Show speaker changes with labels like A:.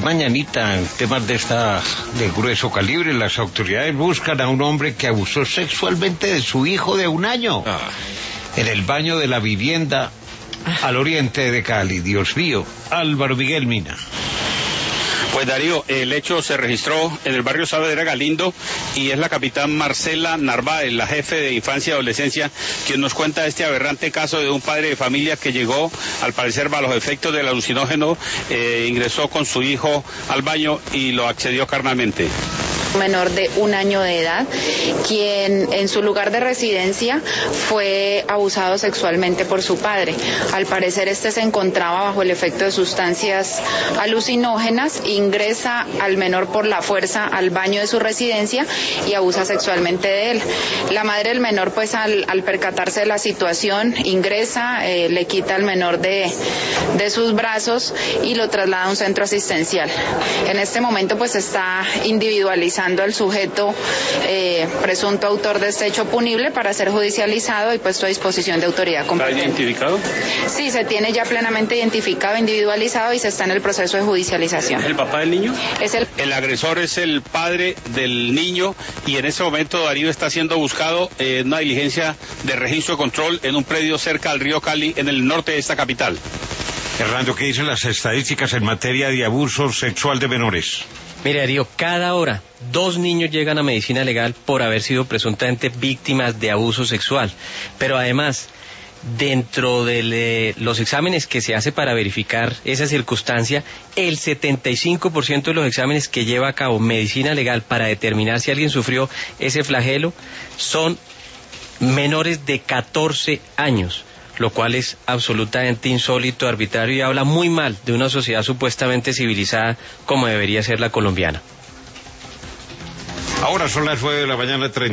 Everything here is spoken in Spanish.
A: mañanita, en temas de grueso calibre, las autoridades buscan a un hombre que abusó sexualmente de su hijo de 1 año en el baño de la vivienda al oriente de Cali. Dios mío, Álvaro Miguel Mina.
B: Pues Darío, el hecho se registró en el barrio Saavedra Galindo y es la capitán Marcela Narváez, la jefe de infancia y adolescencia, quien nos cuenta este aberrante caso de un padre de familia que llegó, al parecer bajo los efectos del alucinógeno, ingresó con su hijo al baño y lo accedió carnalmente.
C: Menor de 1 año de edad, quien en su lugar de residencia fue abusado sexualmente por su padre. Al parecer este se encontraba bajo el efecto de sustancias alucinógenas, ingresa al menor por la fuerza al baño de su residencia y abusa sexualmente de él. La madre del menor, pues al percatarse de la situación, ingresa, le quita al menor de sus brazos y lo traslada a un centro asistencial. En este momento pues está individualizado al sujeto presunto autor de este hecho punible para ser judicializado y puesto a disposición de autoridad competente.
B: ¿Está identificado?
C: Sí, se tiene ya plenamente identificado, individualizado y se está en el proceso de judicialización.
B: ¿Es el papá del niño?
C: Es
B: El agresor es el padre del niño y en este momento Darío está siendo buscado en una diligencia de registro de control en un predio cerca al río Cali, en el norte de esta capital.
A: Hernando, ¿qué dicen las estadísticas en materia de abuso sexual de menores?
D: Mire, Darío, cada hora 2 niños llegan a medicina legal por haber sido presuntamente víctimas de abuso sexual. Pero además, dentro de los exámenes que se hace para verificar esa circunstancia, el 75% de los exámenes que lleva a cabo medicina legal para determinar si alguien sufrió ese flagelo son menores de 14 años. Lo cual es absolutamente insólito, arbitrario y habla muy mal de una sociedad supuestamente civilizada como debería ser la colombiana.
A: Ahora son las 9 de la mañana, 30.